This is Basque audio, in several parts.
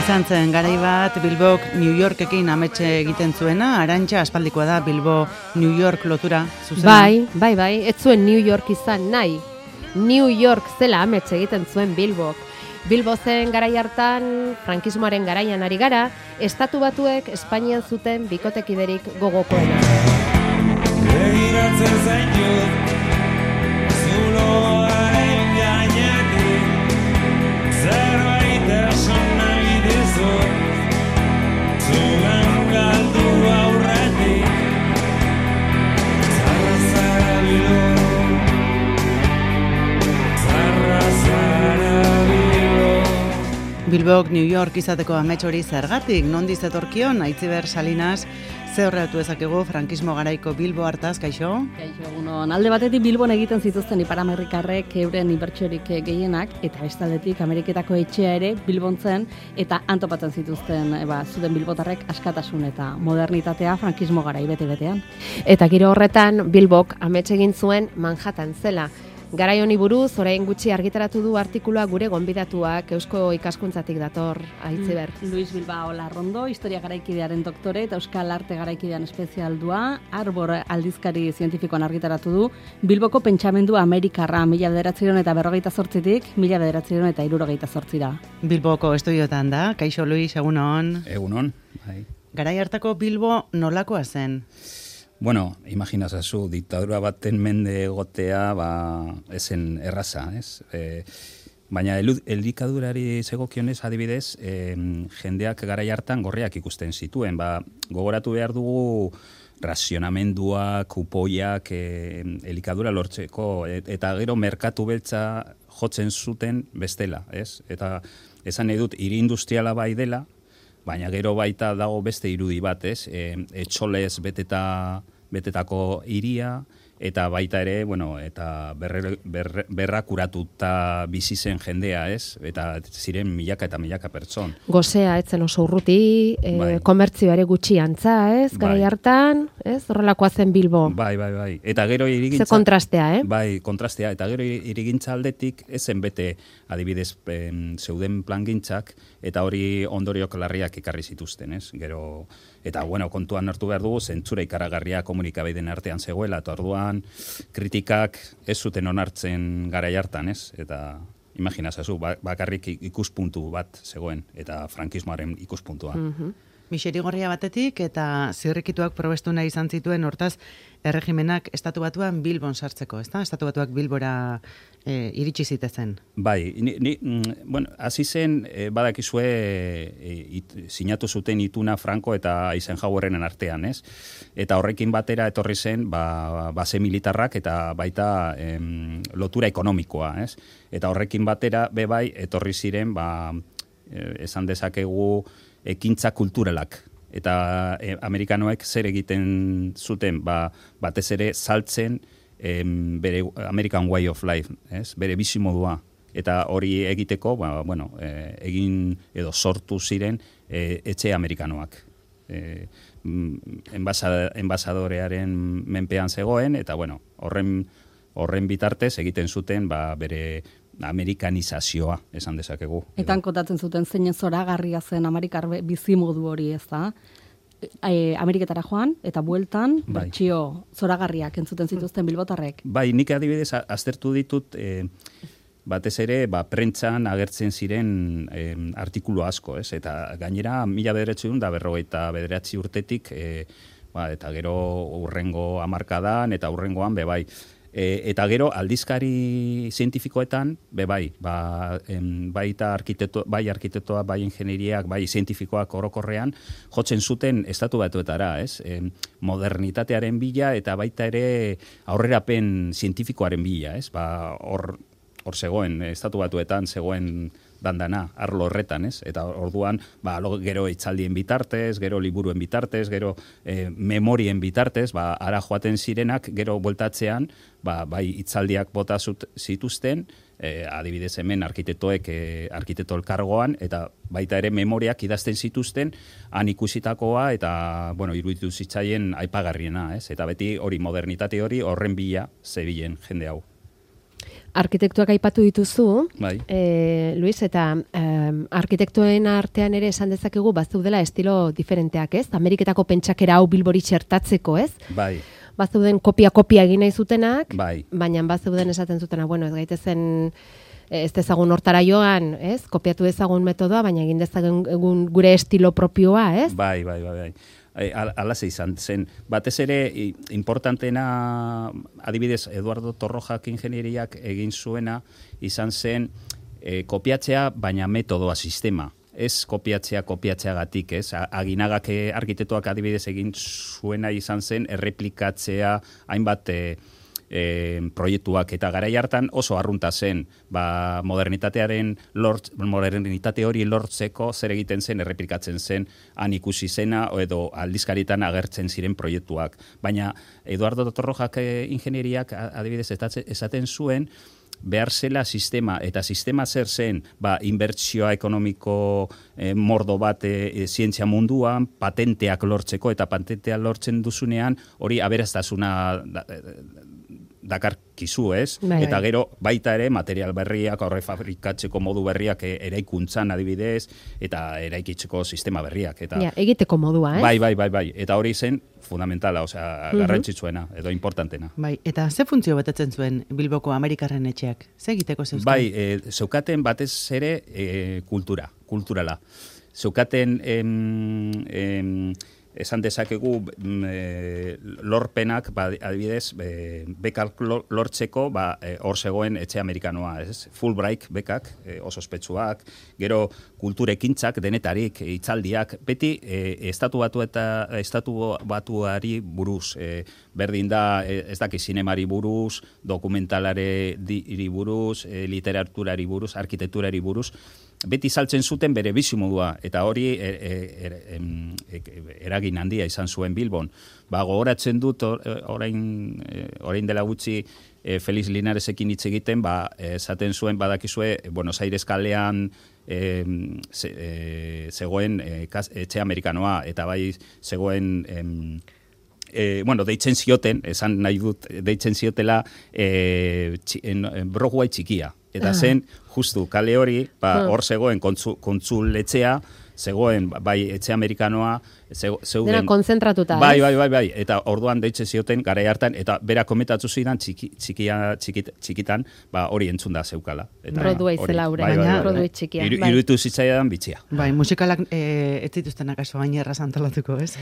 Izan zen garai bat Bilbok New Yorkekin ametxe egiten zuena, Arantxa aspaldikoa da Bilbo New York lotura zuzena. Bai, ez zuen New York izan nahi. New York zela ametxe egiten zuen Bilbok. Bilbo zen garai hartan, frankismoaren garaian ari gara, Estatu Batuek Espainian zuten bikotekiderik gogokoena. Begiratzen zaitut, zuloaren gainetik, zerbait esan nahi dizut, zugan galdu aurretik, zarra zara Bilbo, zarra zara Bilbo. Bilbok New York izateko amets hori zergatik, nondiz etorkion, Aitziber Salinas, ze horretu ezakegu frankismo garaiko Bilbo hartaz, kaixo? Kaixo, egunon. Alde batetik Bilbon egiten zituzten ipar-amerikarrek euren inbertsiorik gehienak, eta bestaldetik Ameriketako etxea ere Bilbon zen, eta antopatzen zituzten zuten bilbotarrek askatasun eta modernitatea frankismo garai bete-betean. Eta giro horretan Bilbok amets egin zuen Manhattan zela. Garai honi buruz, orain gutxi argitaratu du artikulua gure gonbidatuak Eusko Ikaskuntzatik dator, Aitziber. Luis Bilbao Larrondo, historia garaikidearen doktore eta euskal arte garaikidean espezialdua, Arbor aldizkari zientifikoan argitaratu du, Bilboko pentsamendu Amerikarra 1948tik 1978ra. Bilboko estudiotan da, kaixo Luis, egunon. Egunon, bai. Garai hartako Bilbo nolakoa zen? Bueno, imaginazazu, diktadura baten mende egotea, esen erraza, ez? Baina elikadurari zegokionez adibidez, jendeak garai hartan gorriak ikusten zituen, gogoratu behar dugu razionamenduak, kupoiak, elikadura lortzeko, eta gero merkatu beltza jotzen zuten bestela, ez? Eta esan nahi dut, hiri industriala bai dela, baina gero baita dago beste irudi bat, ez? Etxolez betetako hiria, eta baita ere, eta berrakuratuta bizi zen jendea, ez? Eta ziren milaka eta milaka pertson. Gozea etzen oso urruti, komertzioa ere gutxi antza, ez? Garai hartan, ez? Horrelakoa zen Bilbo. Bai. Eta gero irigintza... Ze kontrastea, Bai, kontrastea. Eta gero irigintza aldetik, ezen bete adibidez zeuden plangintzak, eta hori ondoriok larriak ekarri zituzten, ez? Gero... Eta, kontuan hartu behar dugu, zentzura ikaragarria komunikabeiden artean zegoela, eta orduan kritikak ez zuten onartzen garai hartan, ez? Eta imaginazazu, bakarrik ikuspuntu bat zegoen, eta frankismoaren ikuspuntua. Miserigorria batetik eta zirrikituak probestu nahi izan zituen, hortaz, erregimenak Estatu Batuan Bilbon sartzeko, ezta? Estatu Batuak Bilbora iritsi zitezen. Bai, hasi zen, badakizue, sinatu zuten ituna Franco eta Eisenhowerren artean, ez? Eta horrekin batera etorri zen, base militarrak eta baita lotura ekonomikoa, ez? Eta horrekin batera, bai, etorri ziren, esan dezakegu, ekintza kulturalak. Eta amerikanoek zer egiten zuten, batez ere saltzen bere American Way of Life, ez? Bere bizimodua. Eta hori egiteko, egin edo sortu ziren etxe amerikanoak. Enbasadorearen menpean zegoen, eta horren bitartez egiten zuten bere amerikanizazioa, esan dezakegu. Eta kontatzen zuten zein zoragarria zen Amerikar bizimodu hori, ez da? Ameriketara joan, eta bueltan, bertsio zoragarriak entzuten zituzten bilbotarrek. Bai, nik adibidez aztertu ditut, batez ere, prentzan agertzen ziren artikulu asko, ez? Eta gainera, 1959 urtetik, eta gero urrengo hamarkadan, eta urrengoan, bai. Eta gero aldizkari zientifikoetan, baita arkitektoa, bai ingenieriak, bai zientifikoak orokorrean, jotzen zuten Estatu Batuetara, ez? Modernitatearen bila eta baita ere aurrerapen zientifikoaren bila, ez? Hor zegoen, Estatu Batuetan zegoen dandana, arlo horretan, ez? Eta orduan, gero itzaldien bitartez, gero liburuen bitartez, gero memorien bitartez, ara joaten zirenak, gero bueltatzean, bai itzaldiak bota zituzten, adibidez hemen arkitekto elkargoan, eta baita ere memoriak idazten zituzten, han ikusitakoa, eta, iruditu zitzaien aipagarriena, ez? Eta beti hori, modernitate hori, horren bila zebilen jende hau. Arkitektuak aipatu dituzu, Bai. Luis, eta arkitektuen artean ere esan dezakegu bazeudela estilo diferenteak, ez? Ameriketako pentsakera hau Bilbori txertatzeko, ez? Bai. Bazeuden kopia egin nahi zutenak, Bai. baina bazeuden esaten zutena, bueno, ez gaitezen ez dezagun hortara joan, ez? Kopiatu dezagun metodoa, baina egin dezagun gure estilo propioa, ez? Bai. Alase izan zen. Batez ere, importantena, adibidez, Eduardo Torrojak ingenieriak egin zuena, izan zen kopiatzea, baina metodoa, sistema. Ez kopiatzeagatik, ez? Aginagak arkitektoak adibidez egin zuena izan zen, erreplikatzea hainbat proiektuak, eta garai hartan oso arrunta zen, modernitate hori lortzeko zer egiten zen, erreplikatzen zen, han ikusi zena, edo aldizkaritan agertzen ziren proiektuak. Baina Eduardo Torrojak ingenieriak adibidez esaten zuen, behar zela sistema, eta sistema zer zen, inbertsioa ekonomiko mordo bat zientzia munduan, patenteak lortzeko, eta patenteak lortzen duzunean, hori aberastasuna dakarkizu, ez? Eta gero baita ere material berriak, aurre fabrikatzeko modu berriak eraikuntzan adibidez, eta eraikitzeko sistema berriak. Egiteko modua, ez? Bai. Eta hori zen fundamentala, osea, garrantzitsuena, edo importantena. Bai, eta ze funtzio betetzen zuen Bilboko Amerikarren etxeak? Ze egiteko zeuzkan? Bai, zeukaten batez ere kulturala. Zeukaten esan dezakegu lorpenak, adibidez, bekak lortzeko, hor zegoen etxe amerikanoa, ez? Fulbright bekak, oso ospetsuak, gero kulturekintzak, denetarik, hitzaldiak, beti estatu batuari buruz, berdin da, ez daki zinemari buruz, dokumentalari buruz, literaturari buruz, arkitekturari buruz, beti saltzen zuten bere bizimodua, eta hori eragin handia izan zuen Bilbon. Gogoratzen dut, orain dela gutxi Feliz Linaresekin hitz egiten, esaten zuen badakizue Buenos Aires kalean zegoen etxe amerikanoa, eta bai zegoen deitzen zioten, esan nahi dut, deitzen ziotela Broadway txikia. Eta zen, justu, kale hori, hor zegoen kontsuletxea, zegoen, bai, etxe amerikanoa, zeuden... Dena konzentratuta, bai, eta orduan deitzen zioten, garai hartan, eta bera komentatu zidan txikitan, hori entzun da zeukala. Broadway zela ure, Broadway txikia. Iruditu zitzaidan bitxia. Bai, musikalak ez zituzten akaso baina erraz antolatuko, ez?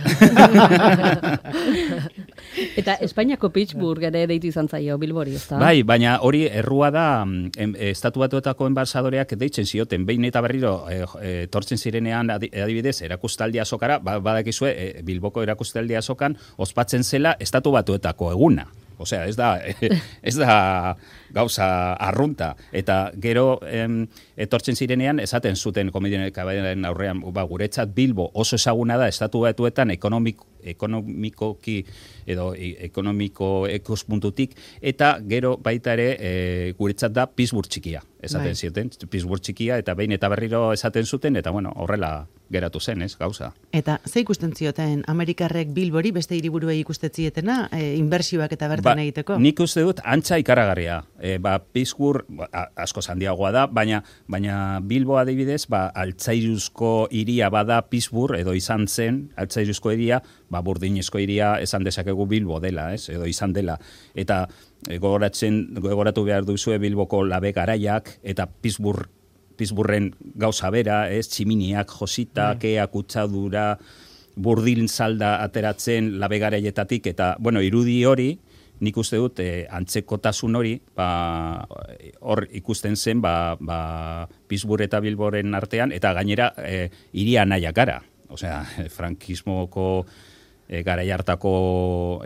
Eta Espainiako Pittsburgh ere deitu izan zaio Bilbori, ezta? Bai, baina hori errua da, estatu batuetako enbasadoreak deitzen zioten, behin eta berriro tortzen zirenean adibidez, erakustaldi azokara, badakizue, Bilboko erakustaldi azokan, ospatzen zela estatu batuetako eguna. Osea, ez da gauza arrunta. Eta gero etortzen zirenean, esaten zuten komediaren aurrean, guretzat Bilbo oso ezaguna da estatu batuetan ekonomikoki edo ekonomiko ikuspuntutik, eta gero baita ere guretzat da Pittsburgh txikia. Esaten zioten, Pittsburgh txikia, eta behin eta berriro esaten zuten, eta horrela geratu zen, ez, gauza. Eta ze ikusten zioten Amerikarrek Bilbori beste hiriburuei ikustzietena, inbertsioak eta bertan egiteko? Nik uste dut antza ikaragarria. Pittsburgh asko handiagoa da, baina Bilbo adibidez, altzairuzko hiria bada Pittsburgh, edo izan zen, altzairuzko hiria, burdinezko hiria esan dezakegu Bilbo dela, ez, edo izan dela. Eta gogoratu behar duzue Bilboko labe garaiak, eta Pittsburghen gauza bera, ez, tximiniak, josita, keak, kutsadura, burdin salda ateratzen labe garaietatik, eta, irudi hori, nik uste dut, antzekotasun hori, hor ikusten zen, Pittsburgh eta Bilboren artean, eta gainera, hiria nahiak gara. Osea, frankismoko garai hartako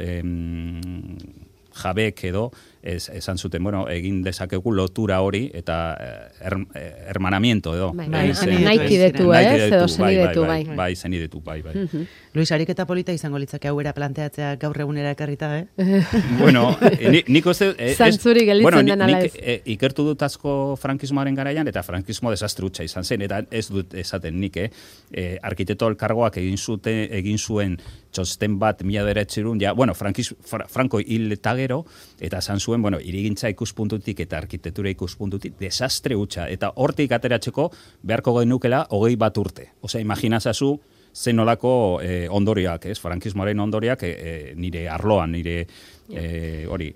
jabek edo, esan zuten, egin dezakegu lotura hori, eta hermanamiento edo. Nahikidetu, edo zenidetu, bai. Bai, zenidetu, bai. Luis, ariketa polita izango litzake hauera planteatzea gaur egunera ekarrita, Nik uste... Zantzuri gelitzen den ala ez. Nik ikertu dut asko frankismoaren garaian, eta frankismo desastrutxa izan zen, eta ez dut esaten nik, arkitekto elkargoak egin zuen txosten bat 1900, Franco hil eta gero, eta esan zuen, bueno, hirigintza ikuspuntutik eta arkitektura ikuspuntutik desastre hutsa. Eta hortik ateratzeko beharko genukela 21 urte. Osea, imaginazazu zen olako ondoriak, ez? Frankismoaren ondoriak nire arloan, nire hori...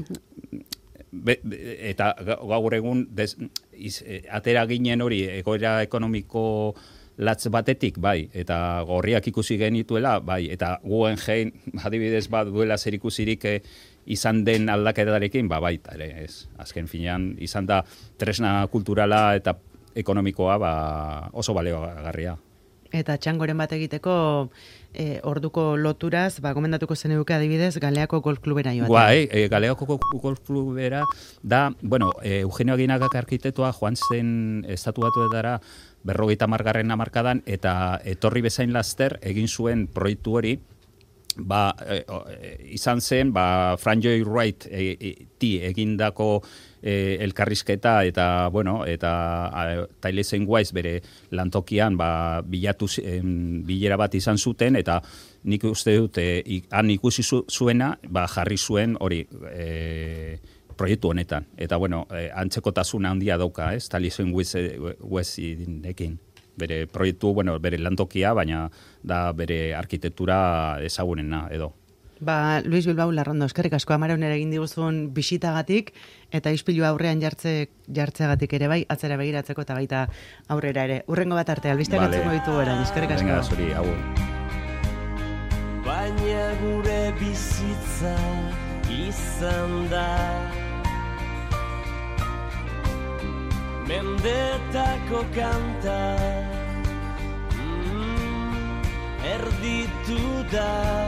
eta gaur egun atera ginen hori egoera ekonomiko latz batetik, bai, eta gorriak ikusi genituela, bai, eta Guggenheim adibidez bat duela zer ikusirik izan den aldaketarekin, baita ere, ez. Azken finean, izan da tresna kulturala eta ekonomikoa oso baleogarria. Eta txangoren bat egiteko orduko loturaz, gomendatuko zenuke adibidez, Galeako Golf Klubera joatea. Bai, Galeako Golf Klubera da, bueno, Eugenio Aguinagak arkitektoa joan zen Estatu Batuetara 50. hamarkadan, eta etorri bezain laster egin zuen proiektu hori, izan zen, Frank Lloyd Wright egindako elkarrizketa eta, bueno, eta Tyler Wise bere lantokian bilatu bilera bat izan zuten, eta nik uste dut han ikusi zuena jarri zuen hori proiektu honetan. Eta, bueno, antzekotasuna handia dauka, ez? Tyler Wise-ekin. Bere proiektu, bueno, bere lantokia, baina da bere arkitektura ezagunena edo. Luis Bilbao Larrondo, eskerrik asko Amarauner egin diguzun bisitagatik eta ispilu aurrean jartzeagatik ere bai, atzera begiratzeko eta baita aurrera ere. Urrengo bat arte, albisteak atzeko ditu orain, eskerrik asko. Venga, zuri, agur. Baina gure bizitza izan da mendetako kanta erditu da